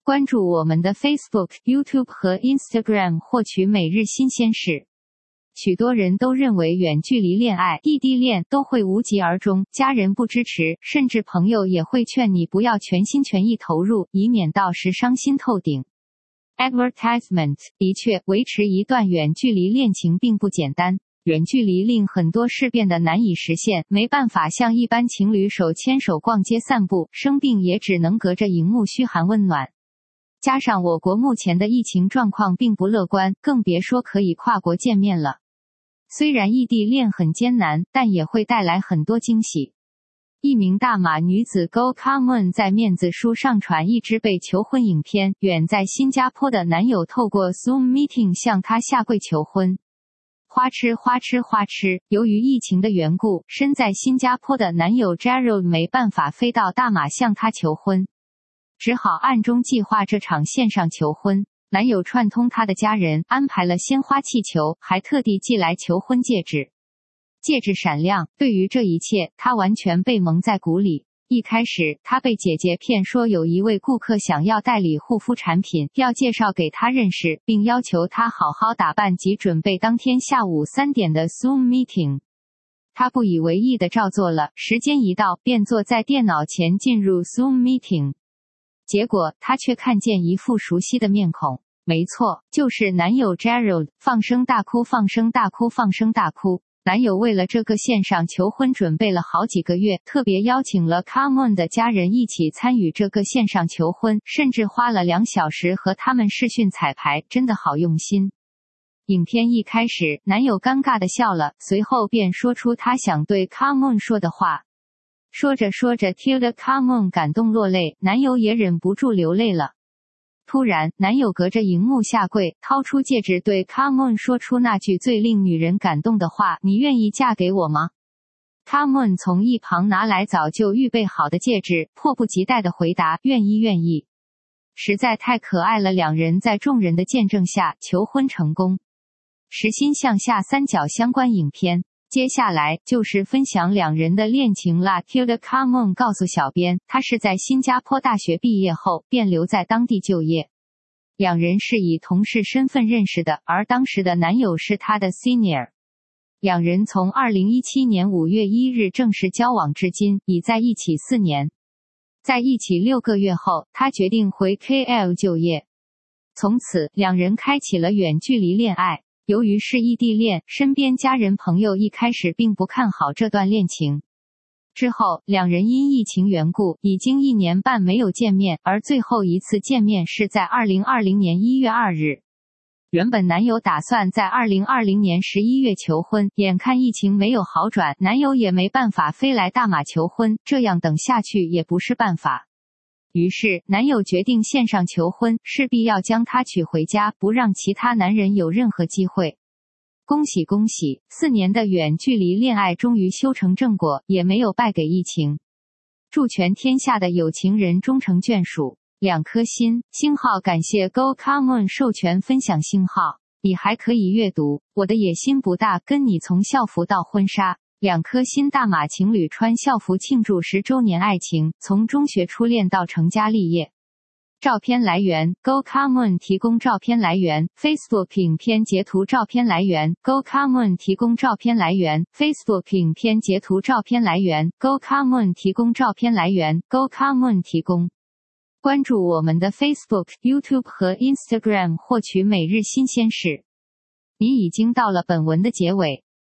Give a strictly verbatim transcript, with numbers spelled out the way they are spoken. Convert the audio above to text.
关注我们的 Facebook、YouTube 和 Instagram 获取每日新鲜事。许多人都认为远距离恋爱、异地恋都会无疾而终，家人不支持，甚至朋友也会劝你不要全心全意投入，以免到时伤心透顶。Advertisement 的确，维持一段远距离恋情并不简单。远距离令很多事变得难以实现，没办法像一般情侣手牵手逛街散步，生病也只能隔着荧幕嘘寒问暖。加上我国目前的疫情状况并不乐观，更别说可以跨国见面了。虽然异地恋很艰难，但也会带来很多惊喜。一名大马女子 Go Common 在面子书上传一支被求婚影片，远在新加坡的男友透过 Zoom Meeting 向她下跪求婚。花痴花痴花痴！由于疫情的缘故，身在新加坡的男友 Gerald 没办法飞到大马向她求婚，只好暗中计划这场线上求婚。男友串通他的家人，安排了鲜花气球，还特地寄来求婚戒指。戒指闪亮，对于这一切，他完全被蒙在鼓里。一开始，他被姐姐骗说有一位顾客想要代理护肤产品，要介绍给他认识，并要求他好好打扮及准备当天下午三点的 Zoom Meeting。他不以为意地照做了，时间一到，便坐在电脑前进入 Zoom Meeting。结果，他却看见一副熟悉的面孔。没错，就是男友 Gerald， 放声大哭放声大哭放声大哭。男友为了这个线上求婚准备了好几个月，特别邀请了 Common 的家人一起参与这个线上求婚，甚至花了两小时和他们视讯彩排，真的好用心。影片一开始，男友尴尬地笑了，随后便说出他想对 Common 说的话。说着说着，听得 Common 感动落泪，男友也忍不住流泪了。突然，男友隔着荧幕下跪，掏出戒指对 Common 说出那句最令女人感动的话：你愿意嫁给我吗？ Common 从一旁拿来早就预备好的戒指，迫不及待地回答：愿意愿意。实在太可爱了，两人在众人的见证下求婚成功。实心向下三角相关影片。接下来就是分享两人的恋情啦。Tilda Common 告诉小编，她是在新加坡大学毕业后便留在当地就业。两人是以同事身份认识的，而当时的男友是她的 senior。两人从二零一七年五月一日正式交往至今，已在一起四年。在一起六个月后，她决定回 K L 就业。从此，两人开启了远距离恋爱。由于是异地恋，身边家人朋友一开始并不看好这段恋情。之后，两人因疫情缘故，已经一年半没有见面，而最后一次见面是在二零二零年一月二日。原本男友打算在二零二零年十一月求婚，眼看疫情没有好转，男友也没办法飞来大马求婚，这样等下去也不是办法。于是，男友决定线上求婚，势必要将她娶回家，不让其他男人有任何机会。恭喜恭喜，四年的远距离恋爱终于修成正果，也没有败给疫情。祝全天下的有情人终成眷属。两颗心，星号感谢 Go Common 授权分享星号。你还可以阅读，我的野心不大，跟你从校服到婚纱。两颗心，大马情侣穿校服庆祝十周年爱情，从中学初恋到成家立业。照片来源 Go Common 提供照片来源 Facebook 影片截图照片来源 Go Common 提供照片来源 Facebook 影片截图照片来源 Go Common 提供照片来源 Go Common 提供。关注我们的 Facebook、YouTube 和 Instagram 获取每日新鲜事。你已经到了本文的结尾。